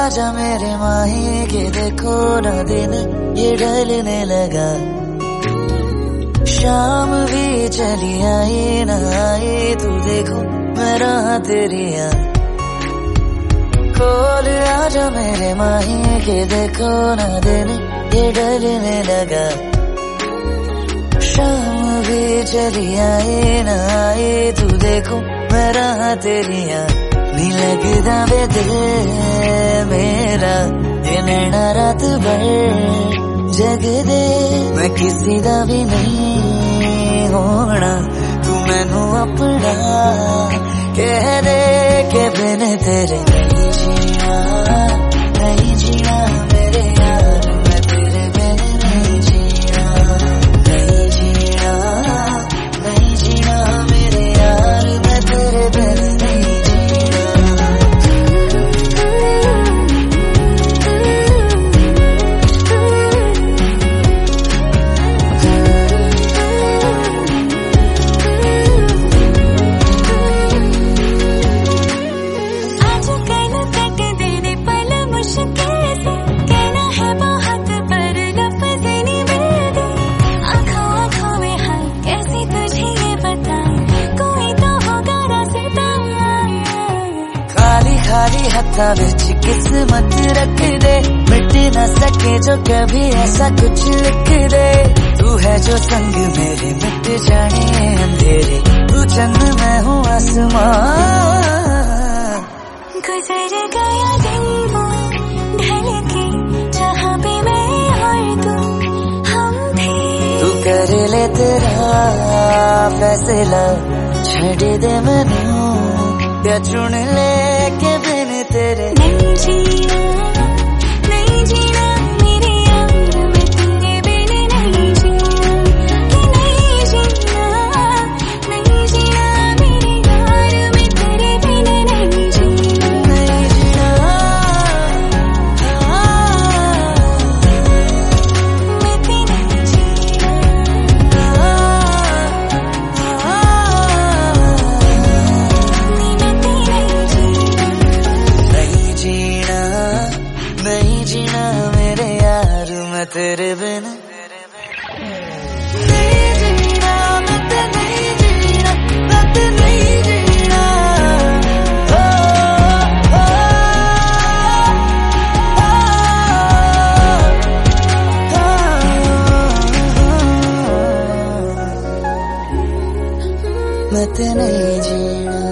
आजा मेरे माही के देखो ना दिन ये ढलने लगा। शाम भी चली आई ना आई तू देखो मैं रहा तेरी याद। खोल आजा मेरे माही के देखो ना दिन ये ढलने लगा। शाम भी चली आई ना आई तू देखो मैं रहा तेरी याद। नी लगदा वे दिल मेरा ये नैना रात भर जग दे। मैं किसी दा भी नहीं होना तू मैनू अपना कह दे के बिन तेरे नहीं जीना, नहीं जीना मेरे यार मैं तेरे बिन नहीं जीना, नहीं जीना, नहीं जीना मेरे यार मैं तेरे बिन नहीं जीना। खाली हथा बिच किस्मत रख दे, मिट न सके जो कभी ऐसा कुछ लिख दे। तू है जो संग मेरे मिट जाने अंधेरे, तू चंद मैं हूँ आसमान। गुजर गया दिन वो ढल के जहाँ पे मैं और तू हम थे। तू कर ले तेरा फैसला छड़ दे मैनू या चुन ले के बिन तेरे नहीं जीना, नहीं जीना मेरे यार मैं तेरे बिन नहीं जीना, कि नहीं जीना, नहीं जीना मेरे यार मैं तेरे बिन नहीं जीना, नहीं जीना। मैं तेरे जीना, नहीं जीना मेरे यार मैं तेरे बिन नहीं जीना, मैं ते नहीं जीना, मैं ते नहीं जीना। मैं ते नहीं जीना।